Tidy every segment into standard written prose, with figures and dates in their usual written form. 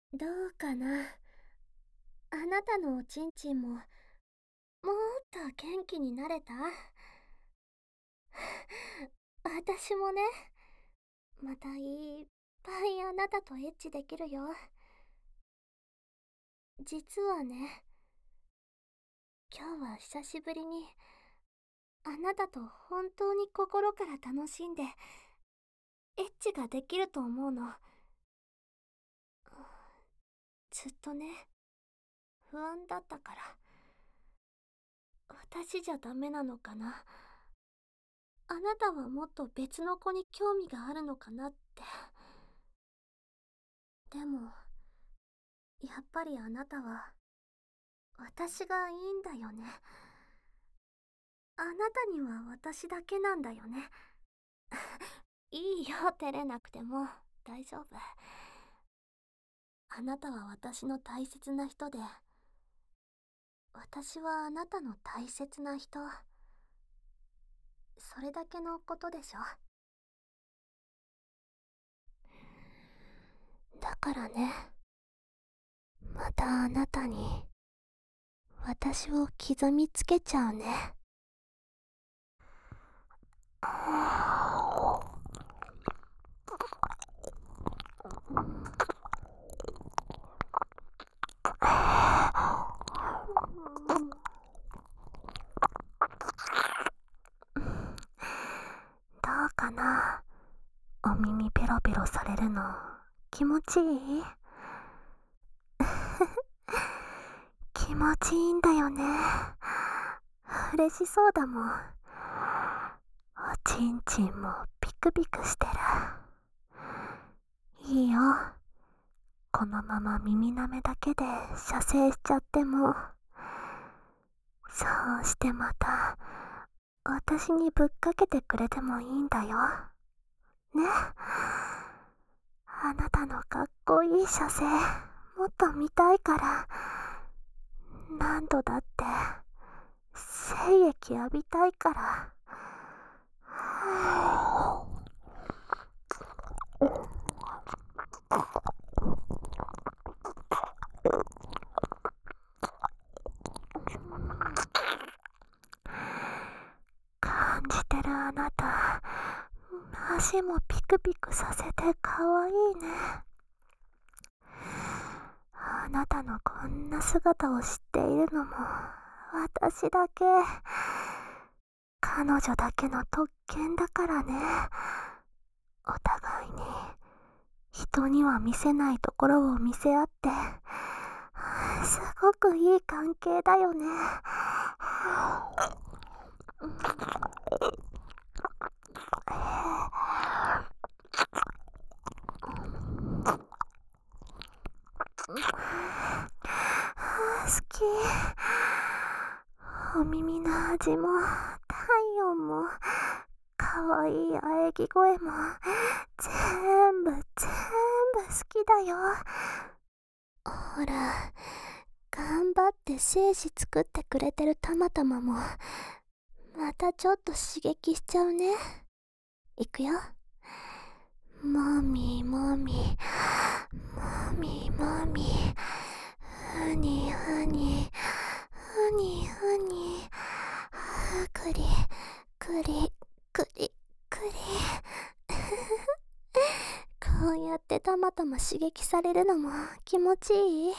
どうかな。あなたのおちんちんも、もっと元気になれた？私もね、またいっぱいあなたとエッチできるよ。実はね、今日は久しぶりに、あなたと本当に心から楽しんで、エッチができると思うの。ずっとね、不安だったから。私じゃダメなのかな。あなたはもっと別の子に興味があるのかなって。でも、やっぱりあなたは、私がいいんだよね。あなたには私だけなんだよね。いいよ、照れなくても。大丈夫。あなたは私の大切な人で、私はあなたの大切な人。それだけのことでしょ。だからね、またあなたに、私を刻みつけちゃうね。どうかな。お耳ペロペロされるの気持ちいい？気持ちいいんだよね。嬉しそうだもん。おちんちんもピクピクしてる。いいよ。このまま耳舐めだけで射精しちゃっても、そうしてまた私にぶっかけてくれてもいいんだよ。ね。あなたのかっこいい射精もっと見たいから、何度だって精液浴びたいから。感じてるあなた、足もピクピクさせてかわいいね。あなたのこんな姿を知っているのも私だけ、彼女だけの特権だからね。お互いに人には見せないところを見せ合って、すごくいい関係だよね。好き。お耳の味も体温もかわいい喘ぎ声も全部好きだよ。ほら、頑張って精子作ってくれてるたまたまもまたちょっと刺激しちゃうね。いくよ。もみもみもみもみ、ふにふにふにふに、くりくりくりくり。こうやってたまたま刺激されるのも気持ちいい？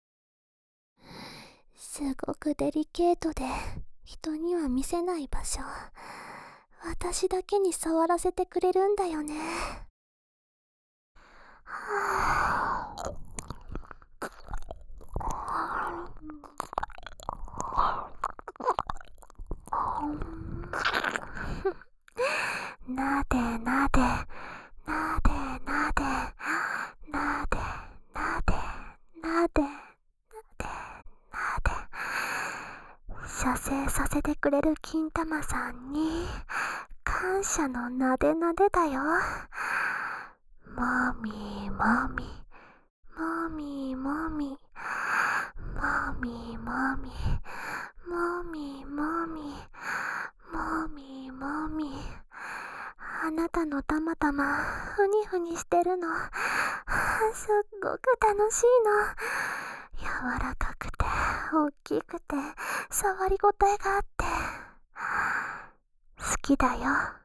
すごくデリケートで人には見せない場所、私だけに触らせてくれるんだよね。なでなでなでなでなでなでなでなで、射精させてくれる金玉さんに感謝のなでなでだよ。もみもみもみもみもみもみもみもみもみもみ、あなたのたまたまふにふにしてるのすっごく楽しいの。柔らかくて大きくて触りごたえがあって好きだよ。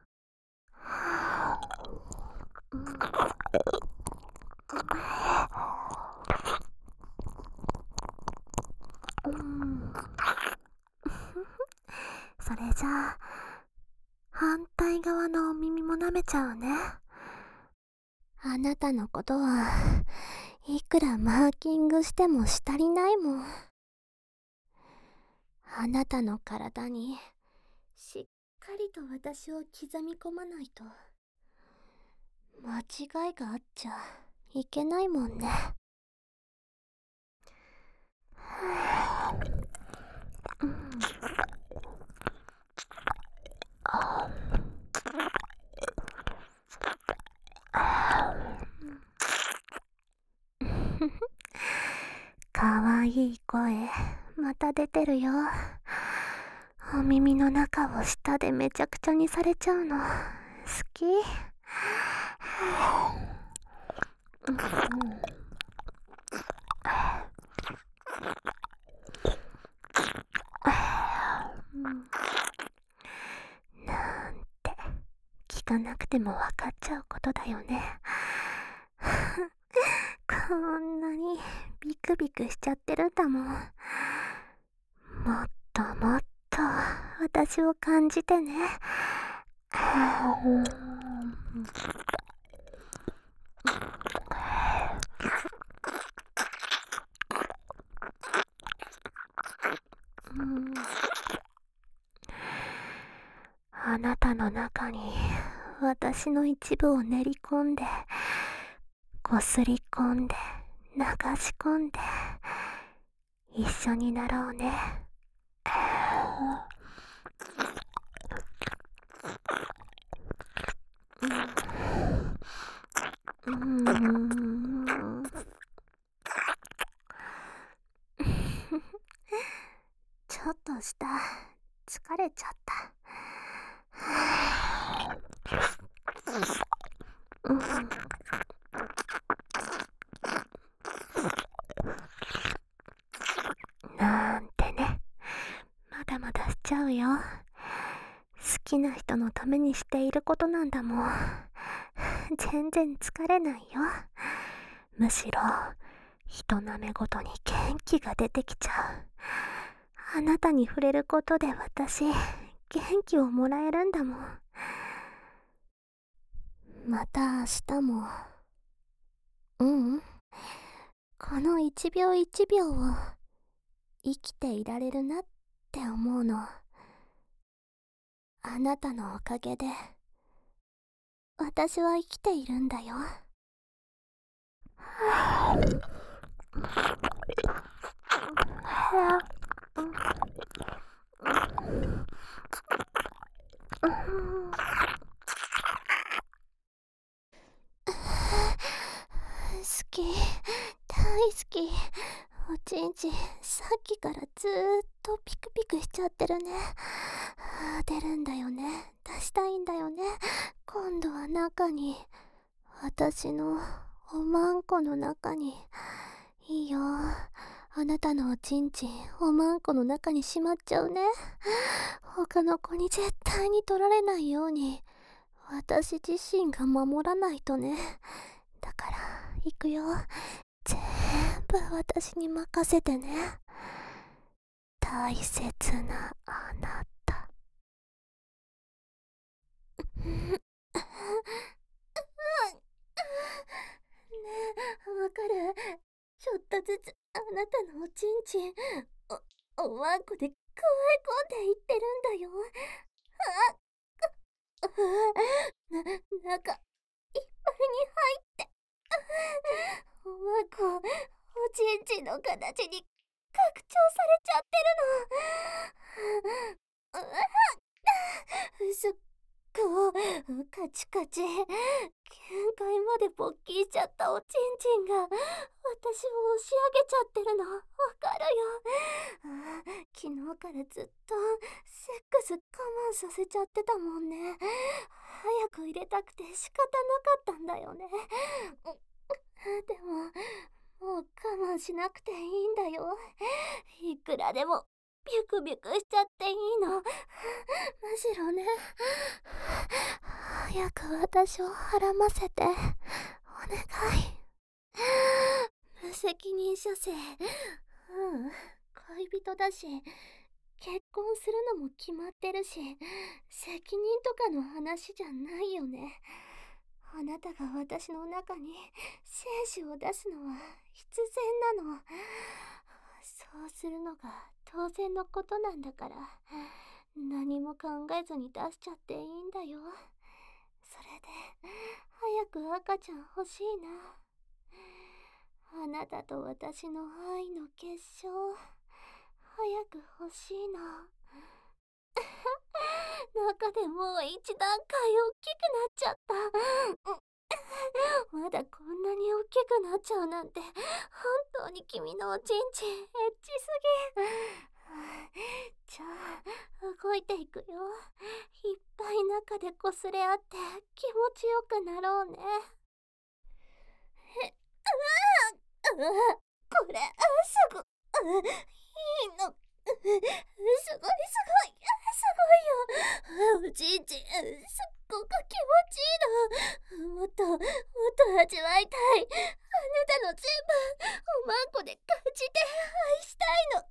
それじゃあ反対側のお耳も舐めちゃうね。あなたのことはいくらマーキングしてもし足りないもん。あなたの体にしっかりと私を刻み込まないと間違いがあっちゃいけないもんね。かわいい声また出てるよ。お耳の中を舌でめちゃくちゃにされちゃうの好き。なんて聞かなくても分かっちゃうことだよね。こんなにビクビクしちゃってるんだもん。もっともっと私を感じてね。あなたの中に私の一部を練り込んでこすり込んで流し込んで一緒になろうね。ちょっとした疲れちゃった。なんてね、まだまだしちゃうよ。好きな人のためにしていることなんだもん。全然疲れないよ。むしろ人舐めごとに元気が出てきちゃう。あなたに触れることで私元気をもらえるんだもん。また明日もこの一秒一秒を生きていられるなって思うの。あなたのおかげで私は生きているんだよ。好き、大好き。おちんちんさっきからずーっとピクピクしちゃってるね。出るんだよね。出したいんだよね。今度は中に、私のおまんこの中に。いいよ。あなたのおちんちんおまんこの中にしまっちゃうね。他の子に絶対に取られないように私自身が守らないとね。だから行くよ。全部私に任せてね。大切なあなた。ねえ、わかる。ちょっとずつあなたのおちんちんおわんこで加え込んでいってるんだよ。中いっぱいに入っておわんこおちんちんの形に拡張されちゃってるの。すっごいカチカチ限界まで勃起しちゃったおちんちんが私を押し上げちゃってるのわかるよ。昨日からずっとセックス我慢させちゃってたもんね。早く入れたくて仕方なかったんだよね。 でも、もう我慢しなくていいんだよ。いくらでもビュクビュクしちゃっていいの。むしろね、早く私をはらませて、お願い。無責任処世。恋人だし、結婚するのも決まってるし、責任とかの話じゃないよね。あなたが私の中に精子を出すのは必然なの。そうするのが当然のことなんだから、何も考えずに出しちゃっていいんだよ。それで早く赤ちゃん欲しいな。あなたと私の愛の結晶、早く欲しいの。中でもう一段階大きくなっちゃった。まだこんなに大きくなっちゃうなんて、本当に君のおちんちんエッチすぎ。じゃあ動いていくよ。いっぱい中でこすれ合って気持ちよくなろうね。これすごいいの。すごいすごいよ。おちんちんすっごく気持ちいいの。もっと味わいたい。あなたの全部おまんこで感じて愛したいの。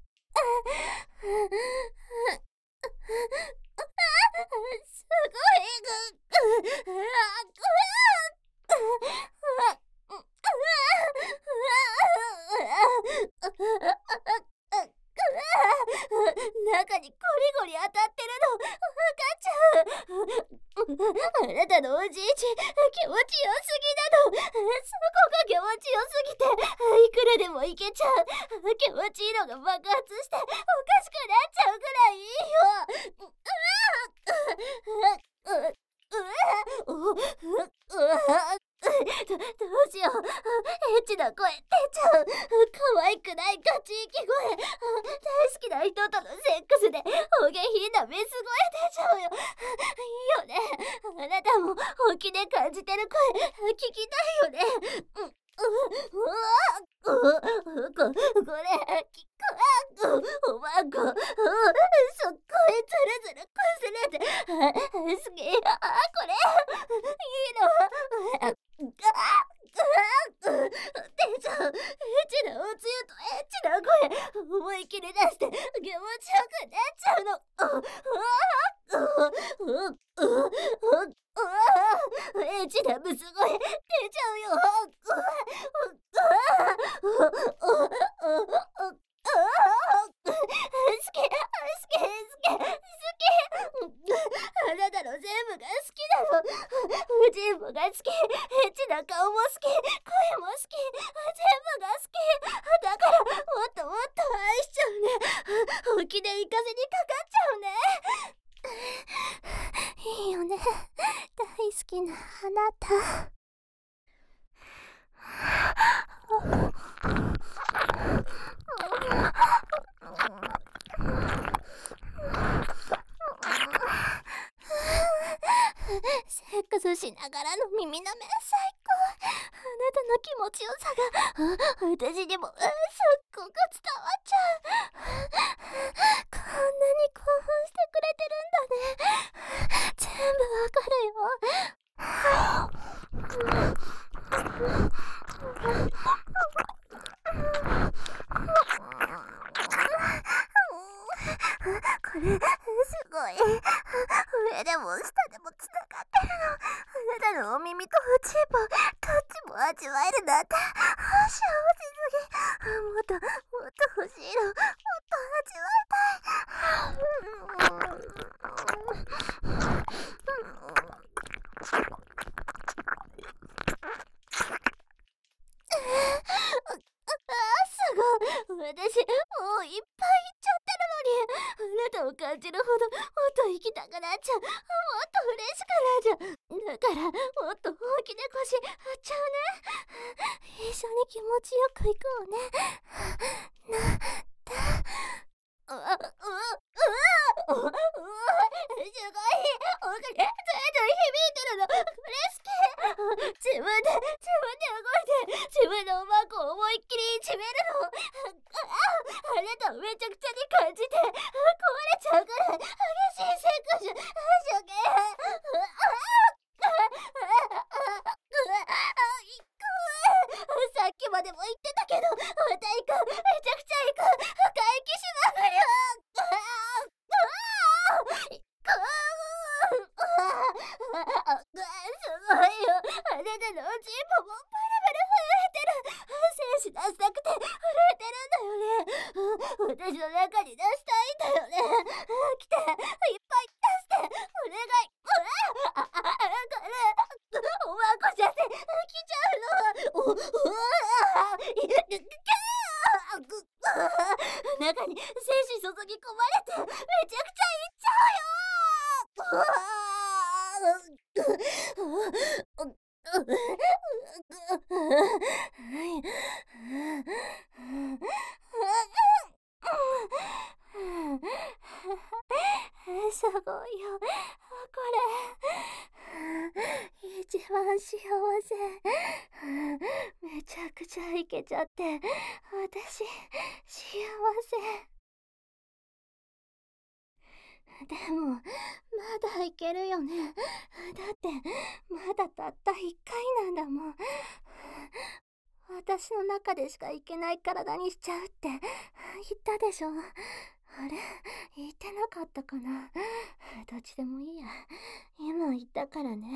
すごい。中にゴリゴリ当たってるの分かっちゃう。あなたのおじいち気持ちよすぎなの。そこが気持ちよすぎていくらでもいけちゃう。気持ちいいのが爆発しておかしくなっちゃうぐらいいいよ。どうしよう。エッチな声出ちゃう。可愛くないガチ息声。大好きな人とのセックスでお下品なメス声出ちゃうよ。いいよね。あなたも本気で感じてる声聞きたいよね。これおまんこそっこへずるずるこすれて好き。これいいの。てちゃんエッチなおつゆとエッチな声思い切り出して気持ちよくなっちゃうの。エッチなブス声出ちゃうよ。あなたの全部が好きなの。全部が好き。エッチな顔も好き。声も好き。全部が好き。だからもっともっと愛しちゃうね。本気で行かせにかかっちゃうね。いいよね。大好きなあなた。セックスしながらの耳の目最高。あなたの気持ちよさが私にもすっごく伝わっちゃう。こんなに興奮してくれてるんだね。全部わかるよ。これすごい。上でも下でもつながってるの。あなたのお耳とおちんぽどっちも味わえるなんて幸せすぎ。もっと欲しいの。もっと味わいたい。すごい。私もういっぱいいっちゃってるのに、あなたを感じるほどもっと行きたくなっちゃう。もっと嬉しくなっちゃう。だからもっと本気で腰張っちゃうね。一緒に気持ちよく行こうね。なったすごい。おかげずっと響いてるの。これ好き。自分で動いて自分分のおまんこを思いっきりいじめるの。あなたをめちゃくちゃに感じて壊れちゃうくらい激しいセックス処刑。さっきまでも言ってたけど、また行く、めちゃくちゃ行く、回帰しまくる。すごいよ。あなたのおちんぽもブルブル震えてる。精子出したくて震えてるんだよね。私の中に出したいんだよね。来て、いっぱい出して、お願い。これ、おまんこじゃって、来ちゃうの。中に精子注ぎ込まれて、めちゃくちゃいっちゃうよ。すごいよ、これ。一番幸せ。めちゃくちゃイケちゃって、私、幸せ。でも、まだいけるよね。だって、まだたった一回なんだもん。私の中でしかいけない体にしちゃうって言ったでしょ。あれ、言ってなかったかな。どっちでもいいや。今言ったからね。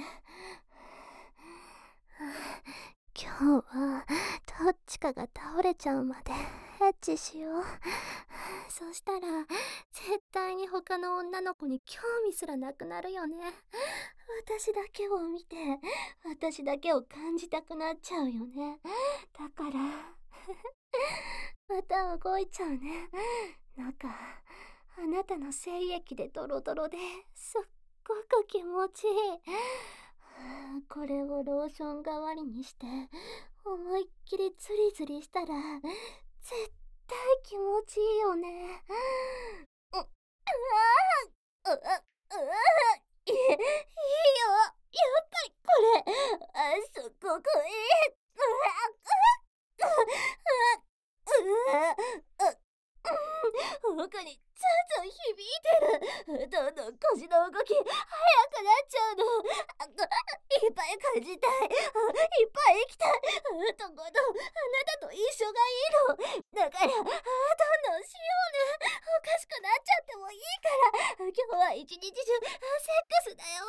今日はどっちかが倒れちゃうまでエッチしよう。そしたら絶対に他の女の子に興味すらなくなるよね。私だけを見て、私だけを感じたくなっちゃうよね。だからまた動いちゃうね。なんかあなたの精液でドロドロですっごく気持ちいい。これをローション代わりにして思いっきりズリズリしたら絶対気持ちいいよね。いいよ、やっぱりこれすっごくいい。奥にツンツン響いてる。どんどん腰の動き速くなっちゃうの。いっぱい感じたい。いっぱい行きたい。とことんあなたと一緒がいいの。だからどんどんしようね。おかしくなっちゃってもいいから。今日は一日中セックスだよ。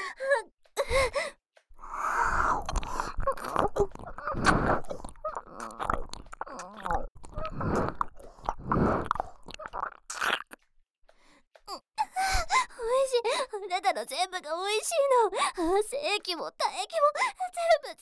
おいしい。あなたの全部がおいしいの。精液も唾液も全部。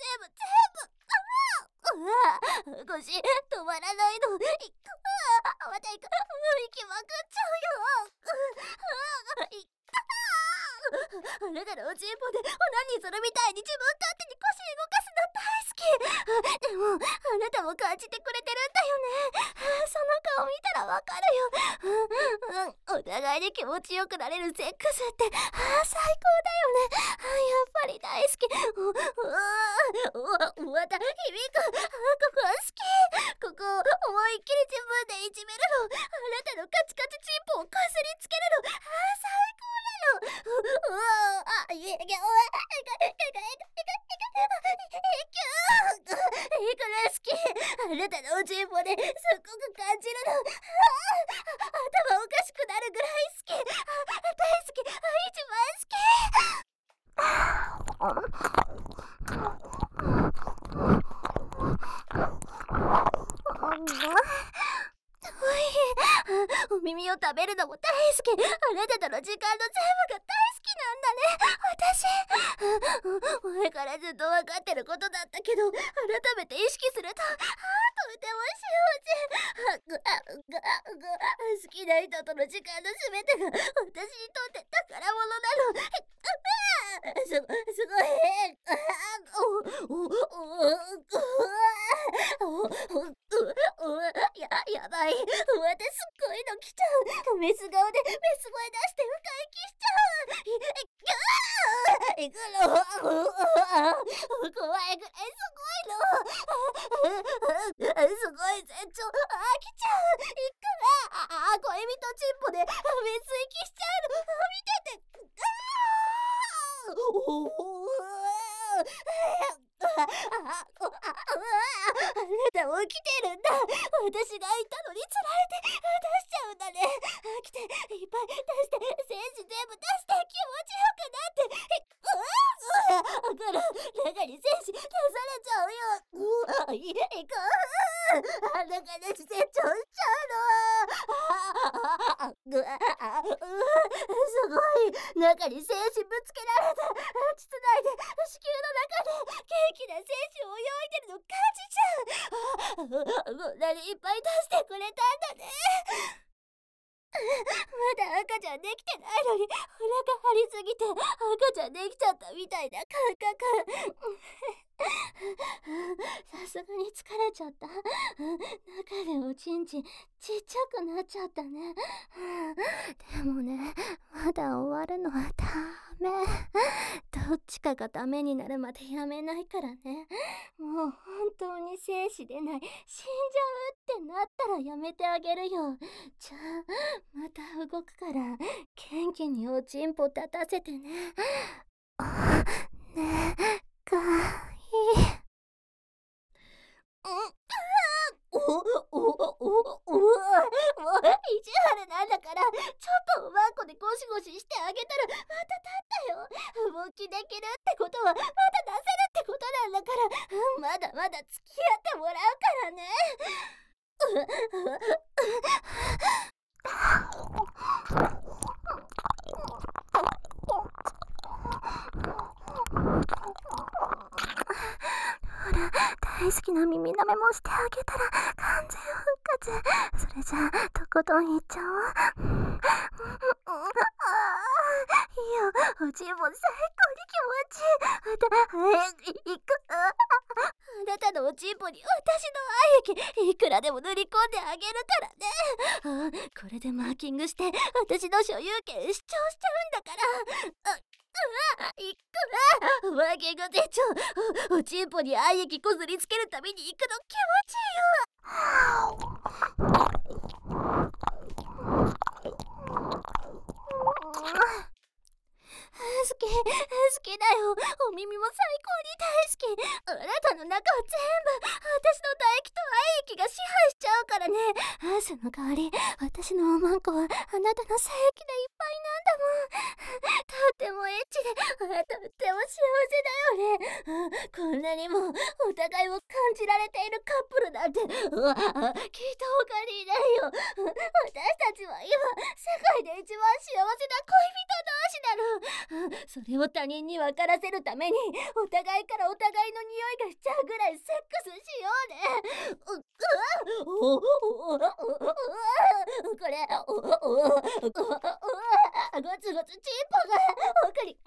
腰止まらないの。また行く。息まくっちゃうよ。あなたのおちんぽでオナニーするみたいに自分勝手に腰動かすの大好き。でもあなたも感じてくれてるんだよね。その顔見たらわかるよ。お互いで気持ちよくなれるセックスって最高だよね。やっぱり大好き。また響く。ここ好き。ここを思いっきり自分でいじめるの。あなたのカチカチチンポをこすりつけるの。最高なの。いくら好き。あなたのおちんぽですっごく感じるの。頭おかしくなるぐらい好き。大好き。一番好き。お耳を食べるのも大好き。あなたとの時間の全部が大好きなんだね。私前からずっと分かってることだったけど、改めて意識するととても幸せ。好きな人との時間の全てが私にとって宝物なの。すごい。やばい。私すっごいの来ちゃう。メス顔でメス声出して深息しちゃう。行くの。怖いぐらいすごいの。 すごい絶頂。飽きちゃう。いくら恋人チンポで別息しちゃうの。見てて。あなたも起きてるんだ。私がいたのにつられて出しちゃうんだね。来て、いっぱい出して、精子全部出して気持ちよくなって。中に精子出されちゃうよ。いく中で成長しちゃうの。すごい。中に精子ぶつけられた。膣内で子宮の中で元気な精子を泳いでるの感じちゃう。こんなにいっぱい出してくれたんだね。まだ赤ちゃんできてないのにお腹張りすぎて赤ちゃんできちゃったみたいな感覚。さすがに疲れちゃった。中でおちんちんちっちゃくなっちゃったね。でもね、まだ終わるのはダメ。どっちかがダメになるまでやめないからね。もう本当に精子出ない、死んじゃうってなったらやめてあげるよ。じゃあまた動くから元気におちんぽ立たせてね。ねえ、かわいい。意地悪なんだから、ちょっとおばんこでゴシゴシしてあげたらまた立ったよ。勃起できるってことはまだ出せるってことなんだから、まだまだ付き合ってもらうからね。ほら、大好きな耳舐めもしてあげたら完全復活。それじゃあとことんいっちゃおう。いいよ、おちんぽ最高に気持ちいい。早く行く。あなたのおちんぽに私の愛液いくらでも塗り込んであげるからね。これでマーキングして私の所有権主張しちゃうんだから。いくらマーキング手帳。おちんぽに愛液こすりつけるために行くの気持ちいいよ。好きだよ。お耳も最高に大好き。あなたの中は全部私の唾液と愛液が支配しちゃうからね。その代わり私のおまんこはあなたの精液でいっぱいなんだもん。とってもエッチでとっても幸せだよね。こんなにもお互いを感じられているカップルなんてきっと他にいないよ。私たちは今世界で一番幸せな恋人同士なの。それを他人に分からせるためにお互いからお互いの匂いがしちゃうぐらいセックスしようね。これゴツゴツチンポが奥に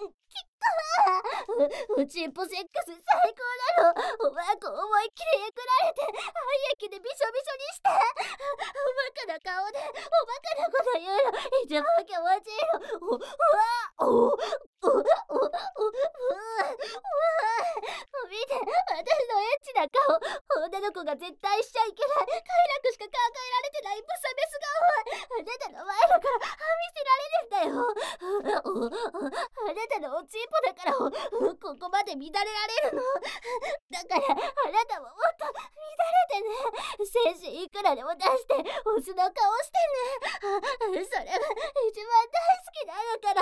おちんぽセックス最高なの。おばあこ思いっきりえくられて愛液でびしょびしょにしておバカな顔でおバカなこと言うの一番気持ちいいの。見て、私のエッチな顔。女の子が絶対しちゃいけない快楽しか考えられてないブサメス顔。あなたの前だから見せられるんだよ。あなたのおちんぽだからここまで乱れられるの。だからあなたももっと乱れてね。精子いくらでも出してオスの顔してね。それが一番大好きなんだから。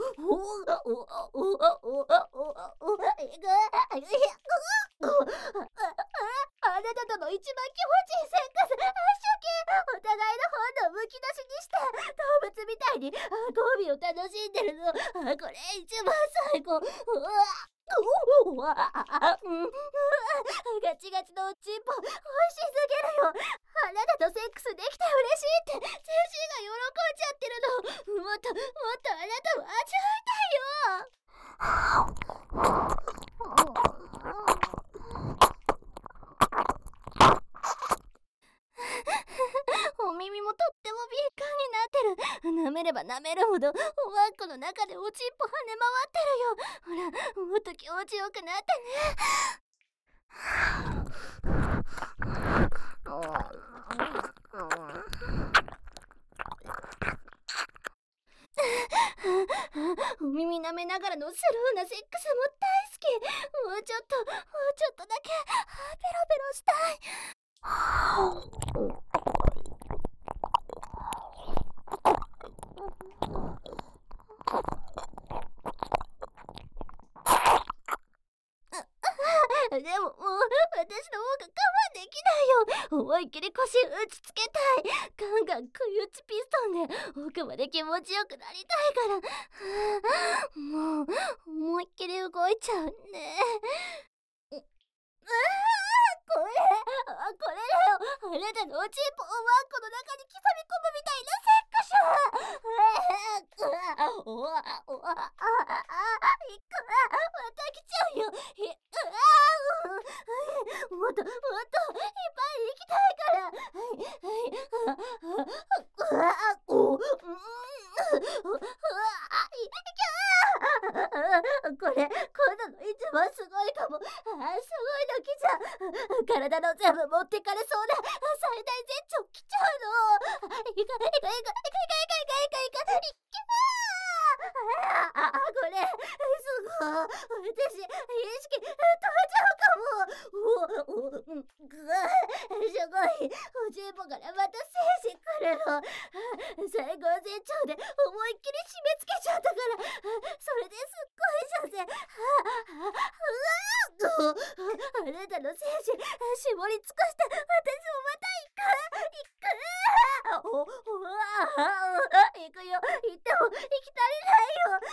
あなたとの一番気持ちいいセックスお互いの本能むき出しにして動物みたいに交尾を楽しんでるの。これ一番最高。ガチガチのおちんぽ美味しすぎるよ。あなたとセックスできて嬉しいって全身が喜んじゃってるの。もっともっとあなたも味わいたいよ。お耳もとっても敏感になってる。舐めれば舐めるほどおわんこの中でおちんぽ跳ね回ってるよ。ほらもっと気持ちよくなってね。 ながらのスルーなセックスも大好き。もうちょっとだけペロペロしたい。でももう私の方が我慢できないよ。思いっきり腰打ちつけたい。ガンガン食い打ちピストンで奥まで気持ちよくなりたいから。もう思いっきり動いちゃうね。これだよ。あなたのおちんぽをワンコの中に刻み込むみたいなセックション。いくわ。また来ちゃうよ。もっといっぱい行きたいから。これ、こんなの一番すごいかも。すごいの来ちゃう。体の全部持ってかれそうな最大絶頂来ちゃうの。いか。これ、すごい。私、意識飛んじゃうかも。すごい。おちんぽからまた精子来るの。最高絶頂で思いっきり締め付けちゃったから、それですっごい射精。あなたの精子絞り尽くして私もまた行く。行くよ。行っても行き足りないよ。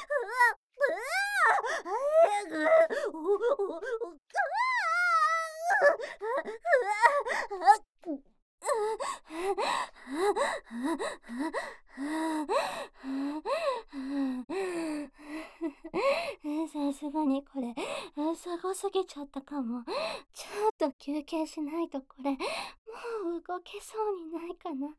さすがにこれすごすぎちゃったかも。ちょっと休憩しないとこれもう動けそうにないかな。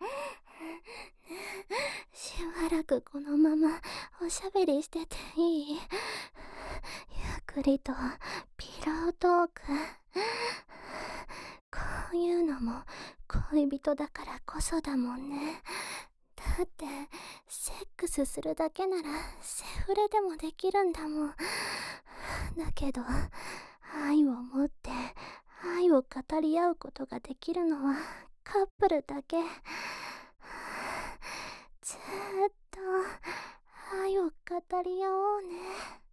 しばらくこのままおしゃべりしてていい？ゆっくりとピロートーク。こういうのも恋人だからこそだもんね。だってセックスするだけならセフレでもできるんだもん。だけど愛を持って愛を語り合うことができるのはカップルだけ。ずーっと愛を語り合おうね。